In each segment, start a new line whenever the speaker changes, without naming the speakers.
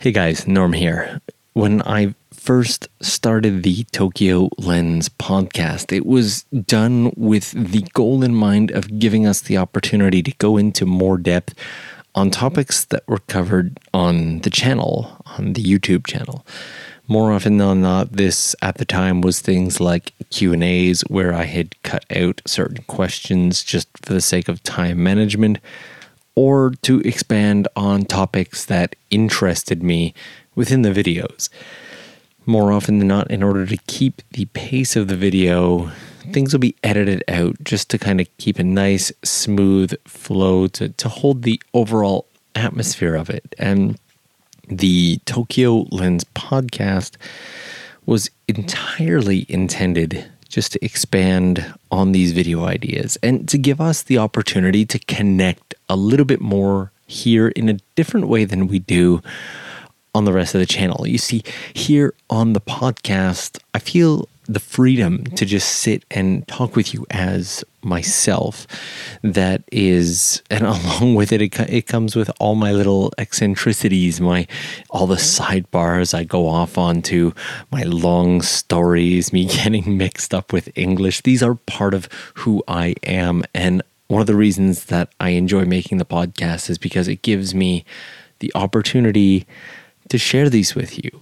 Hey guys, Norm here. When I first started the Tokyo Lens podcast, it was done with the goal in mind of giving us the opportunity to go into more depth on topics that were covered on the channel, on the YouTube channel. More often than not, this at the time was things like Q&As where I had cut out certain questions just for the sake of time management, or to expand on topics that interested me within the videos. More often than not, in order to keep the pace of the video, things will be edited out just to kind of keep a nice, smooth flow to hold the overall atmosphere of it. And the Tokyo Lens podcast was entirely intended just to expand on these video ideas and to give us the opportunity to connect a little bit more here in a different way than we do on the rest of the channel. You see, here on the podcast, I feel the freedom to just sit and talk with you as myself. That is, and along with it, it comes with all my little eccentricities, all the sidebars I go off onto, my long stories, me getting mixed up with English. These are part of who I am. And one of the reasons that I enjoy making the podcast is because it gives me the opportunity to share these with you.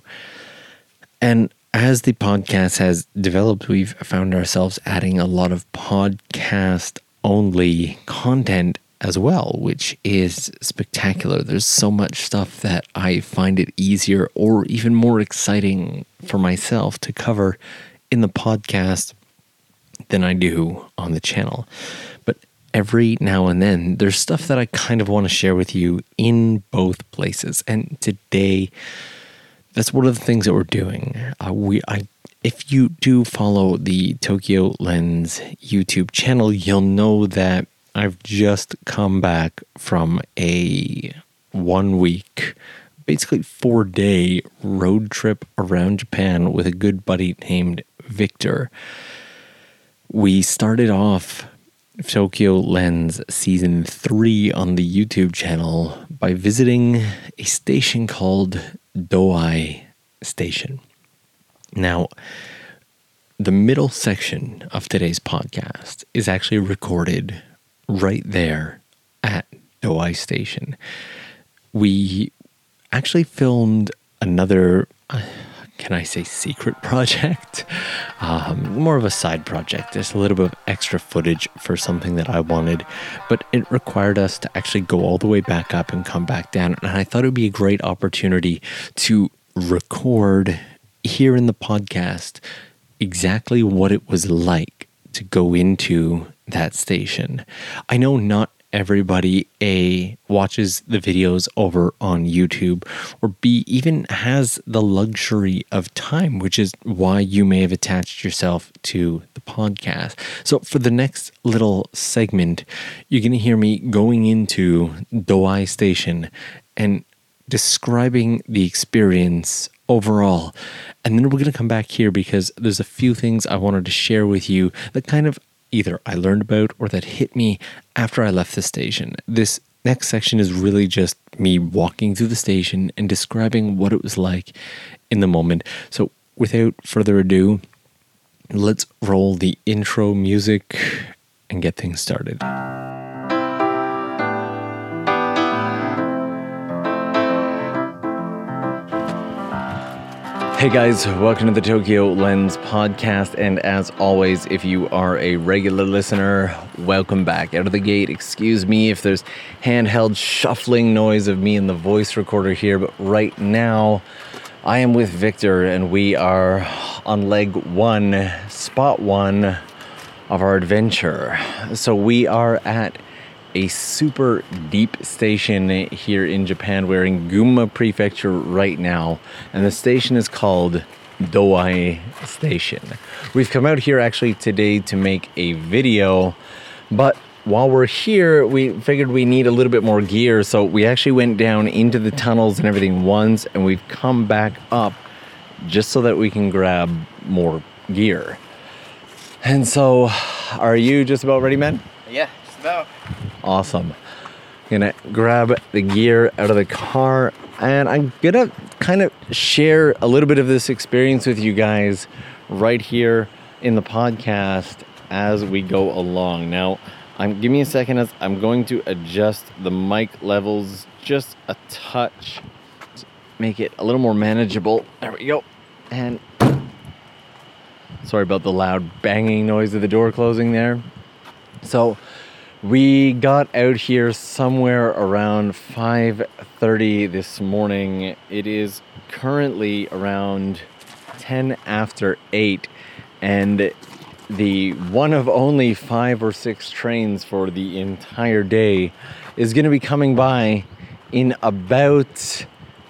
And as the podcast has developed, we've found ourselves adding a lot of podcast-only content as well, which is spectacular. There's so much stuff that I find it easier or even more exciting for myself to cover in the podcast than I do on the channel. But every now and then, there's stuff that I kind of want to share with you in both places. And today, that's one of the things that we're doing. If you do follow the Tokyo Lens YouTube channel, you'll know that I've just come back from a 1 week, basically 4-day road trip around Japan with a good buddy named Victor. We started off Tokyo Lens Season 3 on the YouTube channel by visiting a station called Doi Station. Now, the middle section of today's podcast is actually recorded right there at Doi Station. We actually filmed another, can I say secret project? More of a side project. Just a little bit of extra footage for something that I wanted, but it required us to actually go all the way back up and come back down. And I thought it would be a great opportunity to record here in the podcast exactly what it was like to go into that station. I know not everybody A, watches the videos over on YouTube, or B, even has the luxury of time, which is why you may have attached yourself to the podcast. So for the next little segment, you're going to hear me going into Doi Station and describing the experience overall. And then we're going to come back here because there's a few things I wanted to share with you that kind of either I learned about or that hit me after I left the station. This next section is really just me walking through the station and describing what it was like in the moment. So without further ado, let's roll the intro music and get things started. Hey guys, welcome to the Tokyo Lens podcast, and as always, if you are a regular listener, welcome back. Out of the gate, excuse me if there's handheld shuffling noise of me in the voice recorder here, but right now, I am with Victor, and we are on leg 1, spot 1 of our adventure. So we are at a super deep station here in Japan. We're in Gunma Prefecture right now, and the station is called Doi Station. We've come out here actually today to make a video, but while we're here, we figured we need a little bit more gear, so we actually went down into the tunnels and everything once, and we've come back up just so that we can grab more gear. And so, are you just about ready, man?
Yeah, just about.
Awesome. Gonna grab the gear out of the car And I'm gonna kind of share a little bit of this experience with you guys right here in the podcast as we go along. Now, give me a second as I'm going to adjust the mic levels just a touch, make it a little more manageable. There we go. And sorry about the loud banging noise of the door closing there. So we got out here somewhere around 5:30 this morning. It is currently around 10 after 8, and the one of only 5 or 6 trains for the entire day is going to be coming by in about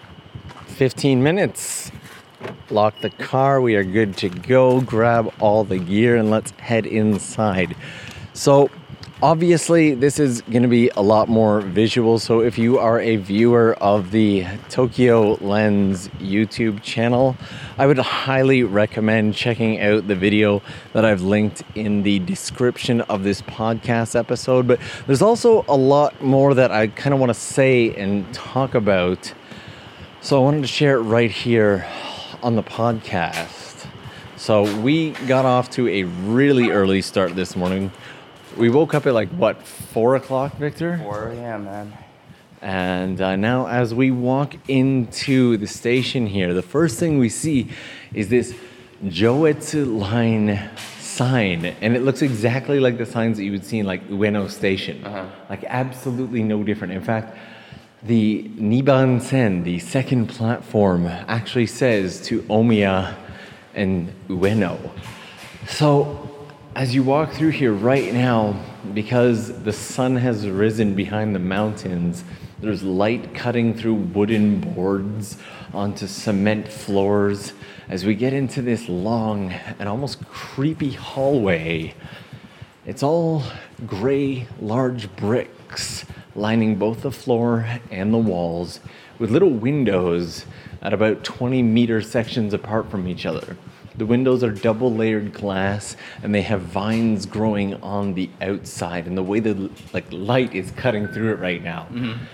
15 minutes. Lock the car, we are good to go, grab all the gear, and let's head inside. So obviously, this is going to be a lot more visual, so if you are a viewer of the Tokyo Lens YouTube channel, I would highly recommend checking out the video that I've linked in the description of this podcast episode. But there's also a lot more that I kind of want to say and talk about, so I wanted to share it right here on the podcast. So we got off to a really early start this morning. We woke up at 4 o'clock, Victor?
4 a.m., man.
And now as we walk into the station here, the first thing we see is this Joetsu Line sign. And it looks exactly like the signs that you would see in Ueno Station. Absolutely no different. In fact, the Nibansen, the second platform, actually says to Omiya and Ueno. So as you walk through here right now, because the sun has risen behind the mountains, there's light cutting through wooden boards onto cement floors. As we get into this long and almost creepy hallway, it's all gray, large bricks lining both the floor and the walls with little windows at about 20-meter sections apart from each other. The windows are double-layered glass, and they have vines growing on the outside. And the way the light is cutting through it right now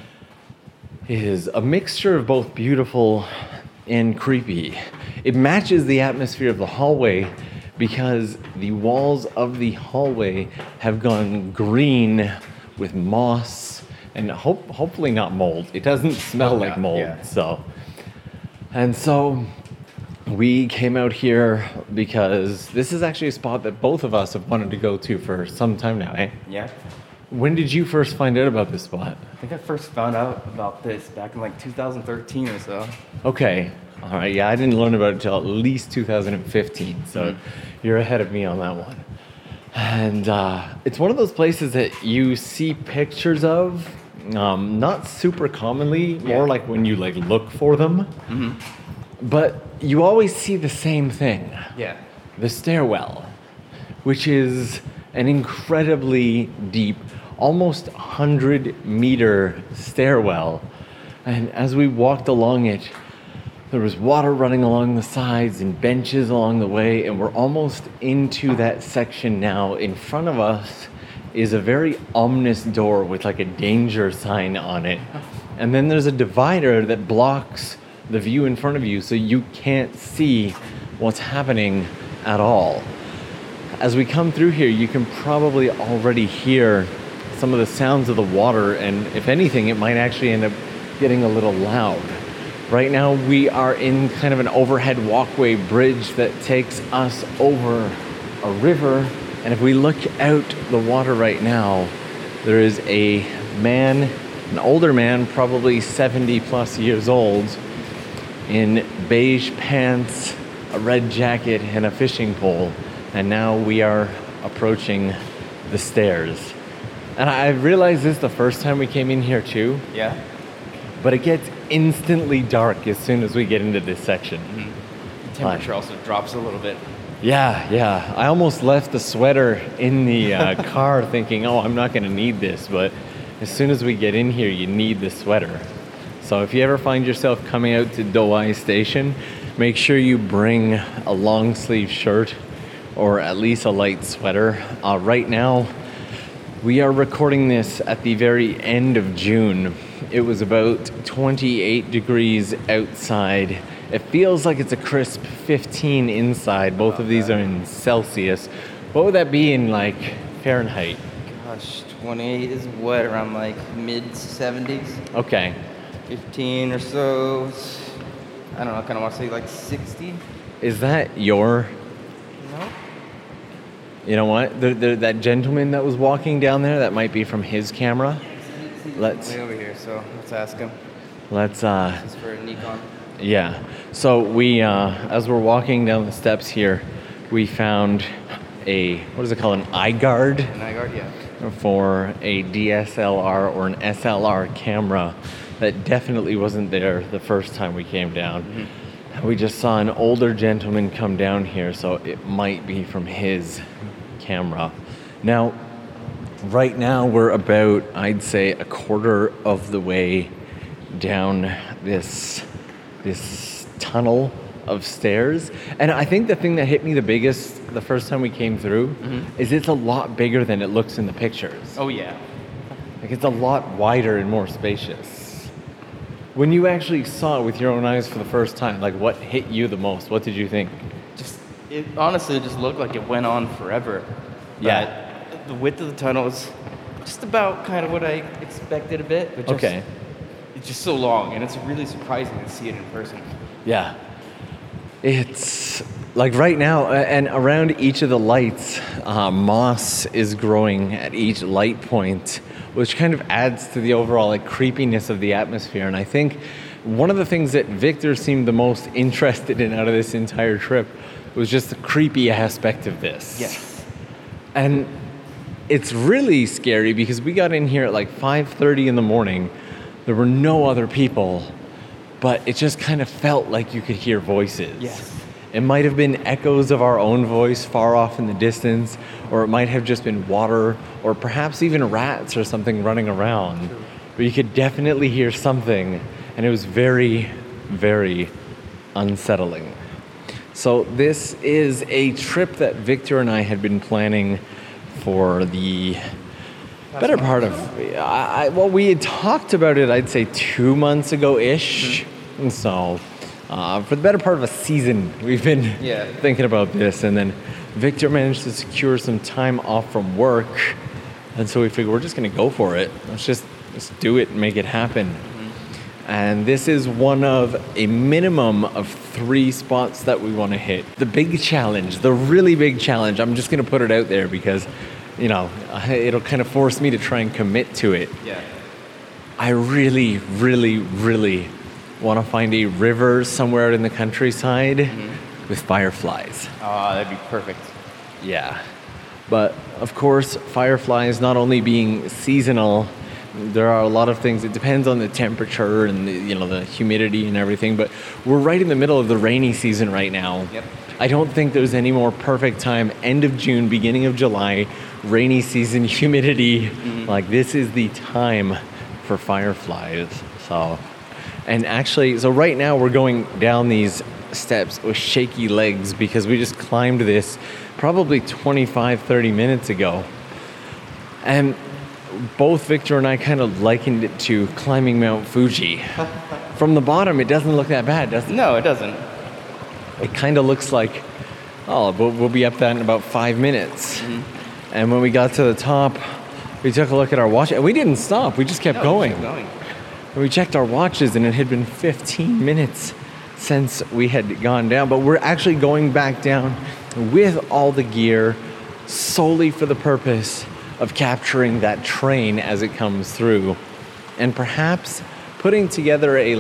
is a mixture of both beautiful and creepy. It matches the atmosphere of the hallway because the walls of the hallway have gone green with moss and hopefully not mold. It doesn't smell like mold.
Yeah.
So we came out here because this is actually a spot that both of us have wanted to go to for some time now, eh?
Yeah.
When did you first find out about this spot?
I think I first found out about this back in 2013 or so.
Okay. All right. Yeah, I didn't learn about it until at least 2015. So you're ahead of me on that one. And it's one of those places that you see pictures of, not super commonly, more like when you look for them. But you always see the same thing.
Yeah.
The stairwell, which is an incredibly deep, almost 100-meter stairwell. And as we walked along it, there was water running along the sides and benches along the way, and we're almost into that section now. In front of us is a very ominous door with a danger sign on it. And then there's a divider that blocks the view in front of you, so you can't see what's happening at all. As we come through here, you can probably already hear some of the sounds of the water, and if anything, it might actually end up getting a little loud. Right now, we are in kind of an overhead walkway bridge that takes us over a river, and if we look out the water right now, there is a man, an older man, probably 70 plus years old, in beige pants, a red jacket, and a fishing pole. And now we are approaching the stairs. And I realized this the first time we came in here too.
Yeah.
But it gets instantly dark as soon as we get into this section.
The temperature also drops a little bit.
Yeah. I almost left the sweater in the car thinking, oh, I'm not going to need this. But as soon as we get in here, you need the sweater. So if you ever find yourself coming out to Dowai Station, make sure you bring a long sleeve shirt or at least a light sweater. Right now, we are recording this at the very end of June, It was about 28 degrees outside. It feels like it's a crisp 15 inside. Both of these are in Celsius. What would that be in like Fahrenheit?
Gosh, 28 is what, around like mid-70s?
Okay.
15 or so. I don't know, I kind of want to say like 60.
Is that your...
No?
You know what? That gentleman that was walking down there, that might be from his camera. Let's...
Way over here, so let's ask him.
Let's...
This is for Nikon.
Yeah. So we, as we're walking down the steps here, we found a, what is it called, an iGuard?
An iGuard, yeah.
For a DSLR or an SLR camera that definitely wasn't there the first time we came down. Mm-hmm. We just saw an older gentleman come down here, so it might be from his camera. Now, right now we're about, I'd say, a quarter of the way down this tunnel of stairs. And I think the thing that hit me the biggest the first time we came through is it's a lot bigger than it looks in the pictures.
Oh, yeah.
Like, it's a lot wider and more spacious. When you actually saw it with your own eyes for the first time, like, what hit you the most? What did you think?
It honestly just looked like it went on forever.
Yeah.
But the width of the tunnel is just about kind of what I expected a bit. But just,
okay.
It's just so long, and it's really surprising to see it in person.
Yeah. It's like right now, and around each of the lights, moss is growing at each light point, which kind of adds to the overall like creepiness of the atmosphere. And I think one of the things that Victor seemed the most interested in out of this entire trip was just the creepy aspect of this.
Yes.
And it's really scary because we got in here at like 5:30 in the morning. There were no other people, but it just kind of felt like you could hear voices.
Yes.
It might have been echoes of our own voice far off in the distance, or it might have just been water, or perhaps even rats or something running around. True. But you could definitely hear something, and it was very, very unsettling. So this is a trip that Victor and I had been planning for the better part of... well, we had talked about it, I'd say 2 months ago-ish. Mm-hmm. And so... for the better part of a season, we've been thinking about this, and then Victor managed to secure some time off from work, and so we figured we're just going to go for it. Let's do it and make it happen. Mm-hmm. And this is one of a minimum of 3 spots that we want to hit. The big challenge, the really big challenge, I'm just going to put it out there because, you know, it'll kind of force me to try and commit to it.
Yeah.
I really, really, really want to find a river somewhere out in the countryside with fireflies.
Oh, that'd be perfect.
Yeah. But, of course, fireflies not only being seasonal, there are a lot of things. It depends on the temperature and the humidity and everything, but we're right in the middle of the rainy season right now.
Yep.
I don't think there's any more perfect time. End of June, beginning of July, rainy season, humidity. Mm-hmm. Like, this is the time for fireflies. And actually, so right now we're going down these steps with shaky legs because we just climbed this probably 25, 30 minutes ago. And both Victor and I kind of likened it to climbing Mount Fuji. From the bottom, it doesn't look that bad, does it?
No, it doesn't.
It kind of looks like, we'll be up that in about 5 minutes. Mm-hmm. And when we got to the top, we took a look at our watch, and we didn't stop. We just kept going. And we checked our watches, and it had been 15 minutes since we had gone down. But we're actually going back down with all the gear solely for the purpose of capturing that train as it comes through. And perhaps putting together a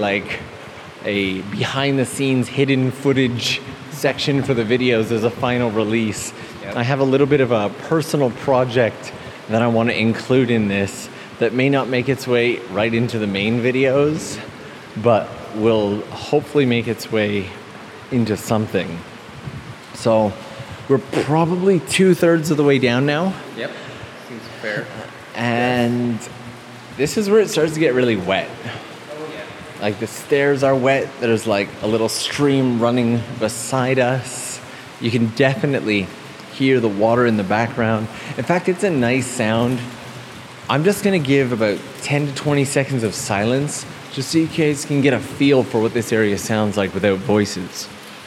behind-the-scenes hidden footage section for the videos as a final release. Yep. I have a little bit of a personal project that I want to include in this that may not make its way right into the main videos, but will hopefully make its way into something. So we're probably 2/3 of the way down now.
Yep, seems fair.
And this is where it starts to get really wet. Like, the stairs are wet. There's like a little stream running beside us. You can definitely hear the water in the background. In fact, it's a nice sound. I'm just going to give about 10 to 20 seconds of silence just so you guys can get a feel for what this area sounds like without voices.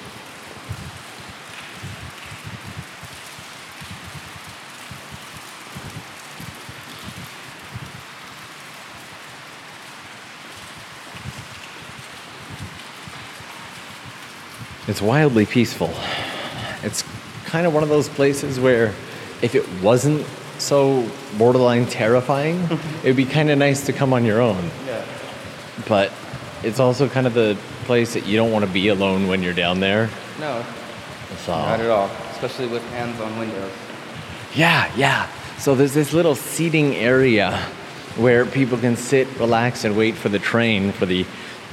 It's wildly peaceful. It's kind of one of those places where if it wasn't so borderline terrifying, it would be kind of nice to come on your own.
Yeah.
But it's also kind of the place that you don't want to be alone when you're down there.
No,
So,
not at all. Especially with hands on windows.
yeah. So there's this little seating area where people can sit, relax, and wait for the train for the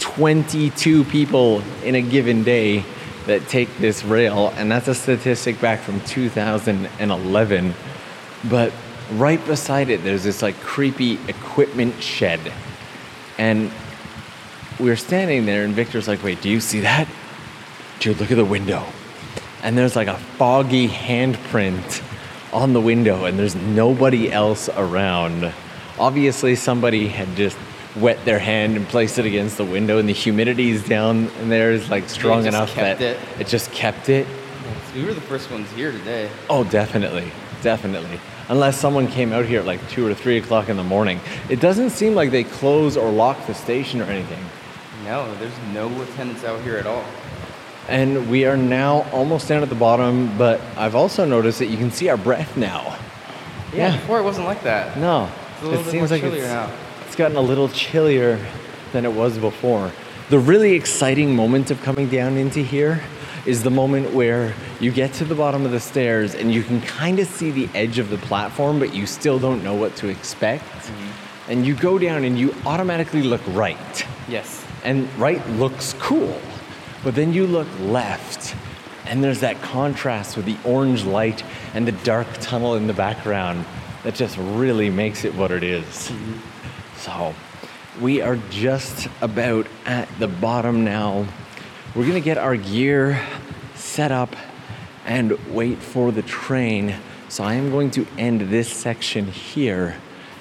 22 people in a given day that take this rail. And that's a statistic back from 2011. But right beside it, there's this like creepy equipment shed. And we're standing there and Victor's like, wait, do you see that? Dude, look at the window. And there's like a foggy handprint on the window and there's nobody else around. Obviously somebody had just wet their hand and placed it against the window and the humidity's down and there is like strong enough that it just kept it.
We were the first ones here today.
Oh, definitely. Unless someone came out here at like 2 or 3 o'clock in the morning. It doesn't seem like they close or lock the station or anything.
No, there's no attendants out here at all.
And we are now almost down at the bottom, but I've also noticed that you can see our breath now.
Yeah, before it wasn't like that.
No.
It's a little bit more chillier now.
It's gotten a little chillier than it was before. The really exciting moment of coming down into here is the moment where you get to the bottom of the stairs and you can kind of see the edge of the platform, but you still don't know what to expect. Mm-hmm. And you go down and you automatically look right.
Yes.
And right looks cool. But then you look left and there's that contrast with the orange light and the dark tunnel in the background that just really makes it what it is. Mm-hmm. So we are just about at the bottom now. We're gonna get our gear set up and wait for the train. So I am going to end this section here.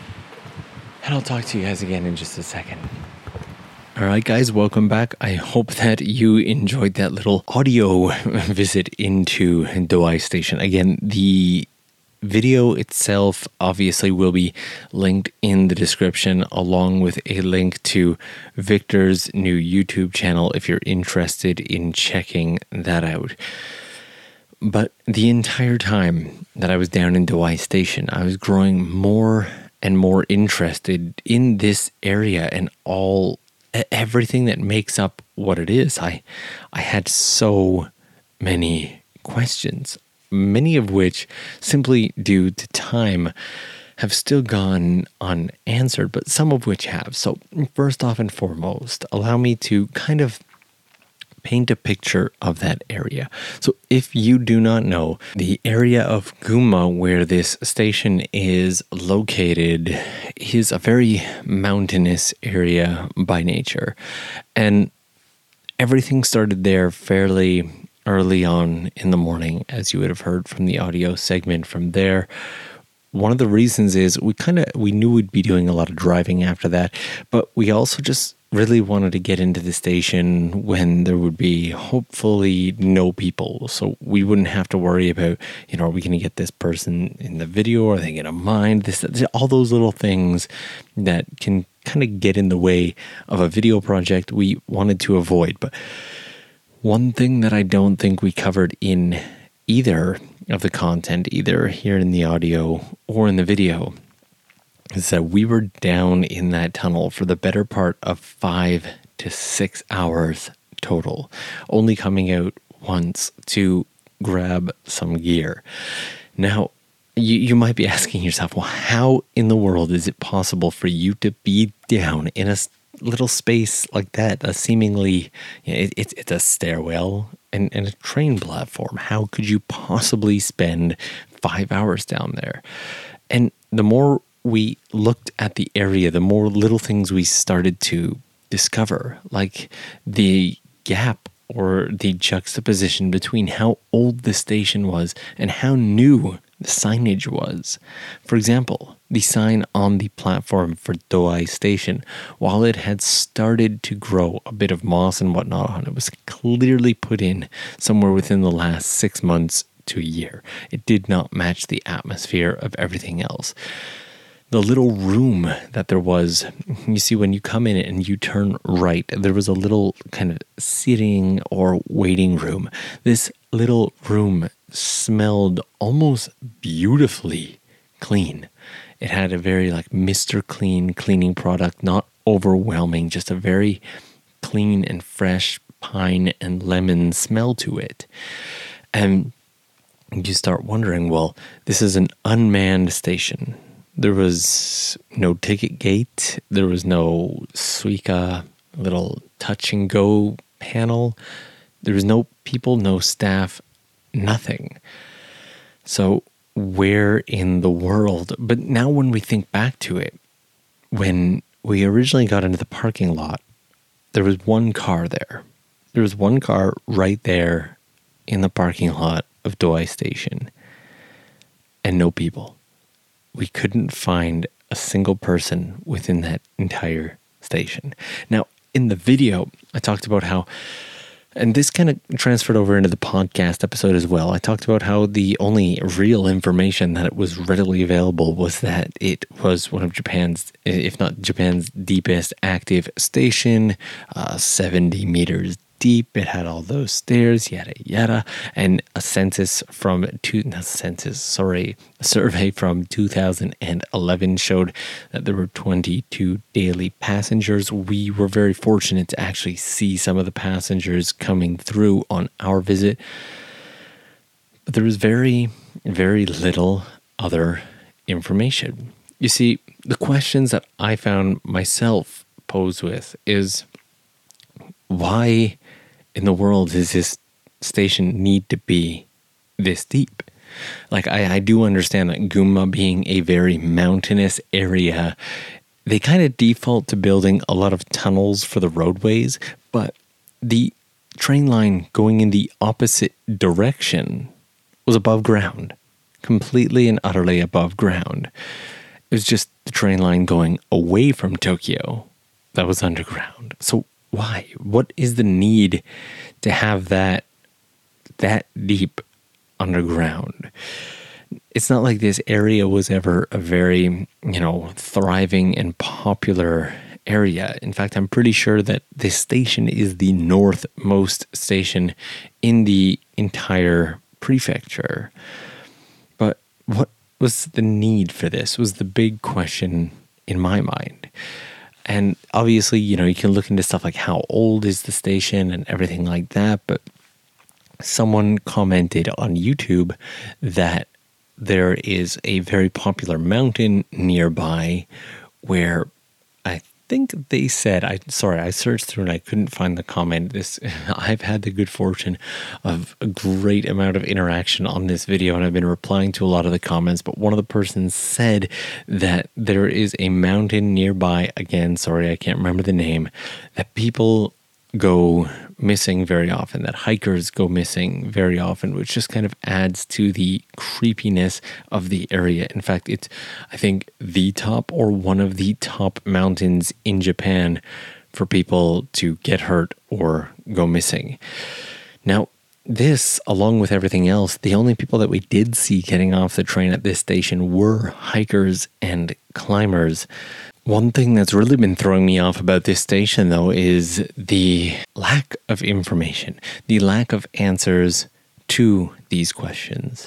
And I'll talk to you guys again in just a second. All right, guys, welcome back. I hope that you enjoyed that little audio visit into Douai Station. Again, the video itself obviously will be linked in the description along with a link to Victor's new YouTube channel if you're interested in checking that out. But the entire time that I was down in Douai Station, I was growing more and more interested in this area and everything that makes up what it is. I had so many questions, many of which, simply due to time, have still gone unanswered, but some of which have. So first off and foremost, allow me to kind of paint a picture of that area. So if you do not know, the area of Gunma where this station is located is a very mountainous area by nature. And everything started there fairly early on in the morning, as you would have heard from the audio segment from there. One of the reasons is we knew we'd be doing a lot of driving after that, but we also just really wanted to get into the station when there would be hopefully no people. So we wouldn't have to worry about, are we going to get this person in the video? Are they going to mind this? All those little things that can kind of get in the way of a video project we wanted to avoid. But one thing that I don't think we covered in either of the content, either here in the audio or in the video, is that we were down in that tunnel for the better part of 5 to 6 hours total, only coming out once to grab some gear. Now, you might be asking yourself, well, how in the world is it possible for you to be down in a little space like that, a seemingly, it's a stairwell and a train platform? How could you possibly spend 5 hours down there? And the more we looked at the area, the more little things we started to discover, like the gap or the juxtaposition between how old the station was and how new the signage was. For example, the sign on the platform for Douai Station, while it had started to grow a bit of moss and whatnot on it, was clearly put in somewhere within the last 6 months to a year. It did not match the atmosphere of everything else. The little room that there was, you see, when you come in and you turn right, there was a little kind of sitting or waiting room. This little room smelled almost beautifully clean. It had a very like Mr. Clean cleaning product, not overwhelming, just a very clean and fresh pine and lemon smell to it. And you start wondering, well, this is an unmanned station. There was no ticket gate. There was no Suica little touch and go panel. There was no people, no staff, nothing. So where in the world? But now when we think back to it, when we originally got into the parking lot, there was one car there. There was one car right there in the parking lot of Douai Station and no people. We couldn't find a single person within that entire station. Now, in the video, I talked about how, and this kind of transferred over into the podcast episode as well. I talked about how the only real information that was readily available was that it was one of Japan's, if not Japan's deepest active station, 70 meters deep. It had all those stairs, yada yada, and a survey from 2011 showed that there were 22 daily passengers. We were very fortunate to actually see some of the passengers coming through on our visit, but there was very, very little other information. You see, the questions that I found myself posed with is, why in the world does this station need to be this deep? Like, I do understand that Gunma being a very mountainous area, they kind of default to building a lot of tunnels for the roadways, but the train line going in the opposite direction was above ground, completely and utterly above ground. It was just the train line going away from Tokyo that was underground. So why? What is the need to have that deep underground? It's not like this area was ever a very, thriving and popular area. In fact, I'm pretty sure that this station is the northmost station in the entire prefecture. But what was the need for this was the big question in my mind. And obviously, you can look into stuff like how old is the station and everything like that. But someone commented on YouTube that there is a very popular mountain nearby where I think they said, I searched through and I couldn't find the comment. I've had the good fortune of a great amount of interaction on this video, and I've been replying to a lot of the comments, but one of the persons said that there is a mountain nearby, again, I can't remember the name, that people go missing very often, that hikers go missing very often, which just kind of adds to the creepiness of the area. In fact, it's, I think, the top or one of the top mountains in Japan for people to get hurt or go missing. Now, this, along with everything else, the only people that we did see getting off the train at this station were hikers and climbers. One thing that's really been throwing me off about this station, though, is the lack of information, the lack of answers to these questions.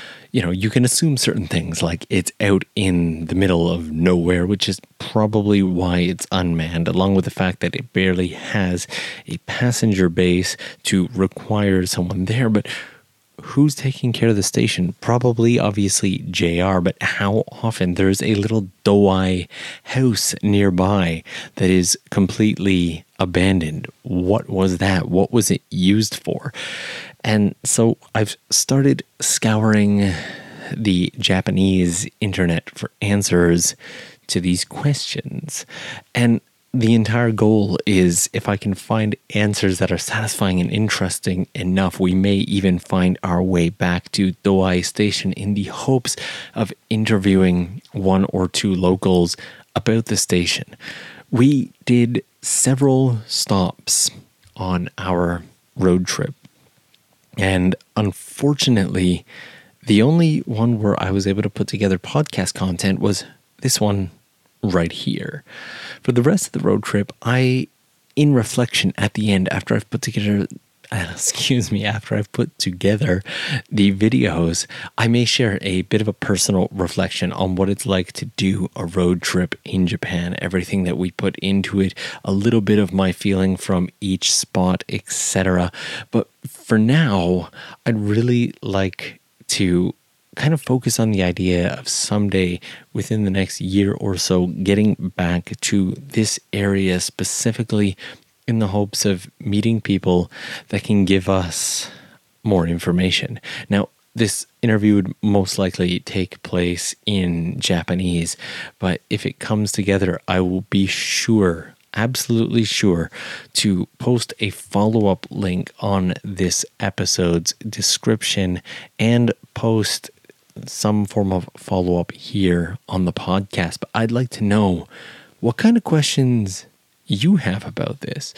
You can assume certain things, like it's out in the middle of nowhere, which is probably why it's unmanned, along with the fact that it barely has a passenger base to require someone there. But who's taking care of the station? Probably, obviously, JR, but how often? There's a little Douai house nearby that is completely abandoned. What was that? What was it used for? And so I've started scouring the Japanese internet for answers to these questions. And the entire goal is if I can find answers that are satisfying and interesting enough, we may even find our way back to Douai Station in the hopes of interviewing one or two locals about the station. We did several stops on our road trip, and unfortunately, the only one where I was able to put together podcast content was this one right here. For the rest of the road trip, in reflection at the end, after I've put together the videos, I may share a bit of a personal reflection on what it's like to do a road trip in Japan, everything that we put into it, a little bit of my feeling from each spot, etc. But for now, I'd really like to kind of focus on the idea of someday within the next year or so getting back to this area specifically in the hopes of meeting people that can give us more information. Now, this interview would most likely take place in Japanese, but if it comes together, I will be sure, absolutely sure, to post a follow-up link on this episode's description and post some form of follow-up here on the podcast. But I'd like to know what kind of questions you have about this.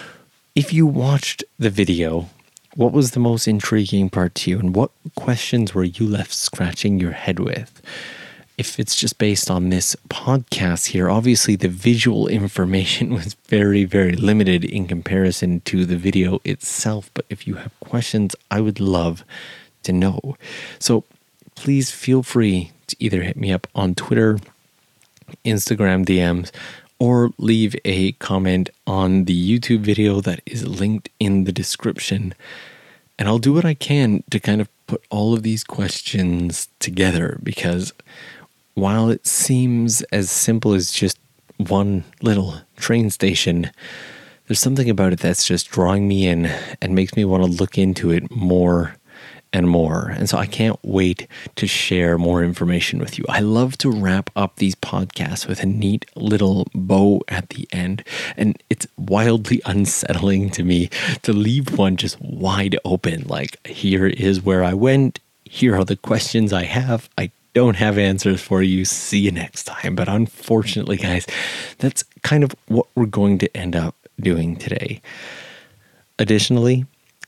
If you watched the video, what was the most intriguing part to you, and what questions were you left scratching your head with? If it's just based on this podcast here, obviously the visual information was very, very limited in comparison to the video itself. But if you have questions, I would love to know. So please feel free to either hit me up on Twitter, Instagram DMs, or leave a comment on the YouTube video that is linked in the description. And I'll do what I can to kind of put all of these questions together, because while it seems as simple as just one little train station, there's something about it that's just drawing me in and makes me want to look into it more and more. And so I can't wait to share more information with you. I love to wrap up these podcasts with a neat little bow at the end. And it's wildly unsettling to me to leave one just wide open. Like, here is where I went. Here are the questions I have. I don't have answers for you. See you next time. But unfortunately, guys, that's kind of what we're going to end up doing today. Additionally,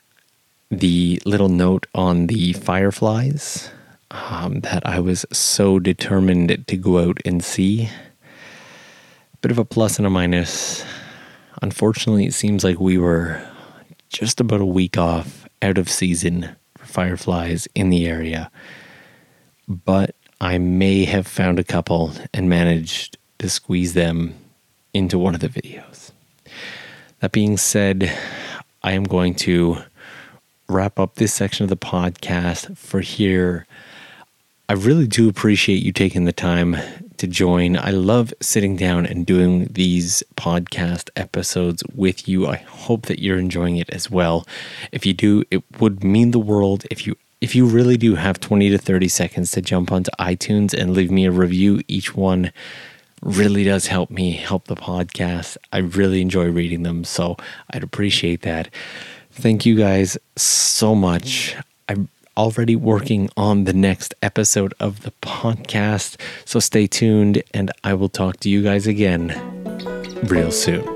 the little note on the fireflies that I was so determined to go out and see. Bit of a plus and a minus. Unfortunately, it seems like we were just about a week off out of season for fireflies in the area. But I may have found a couple and managed to squeeze them into one of the videos. That being said, I am going to wrap up this section of the podcast for here. I really do appreciate you taking the time to join. I love sitting down and doing these podcast episodes with you. I hope that you're enjoying it as well. If you do, it would mean the world if you really do have 20 to 30 seconds to jump onto iTunes and leave me a review. Each one really does help me help the podcast. I really enjoy reading them, so I'd appreciate that. Thank you guys so much. I'm already working on the next episode of the podcast, so stay tuned, and I will talk to you guys again real soon.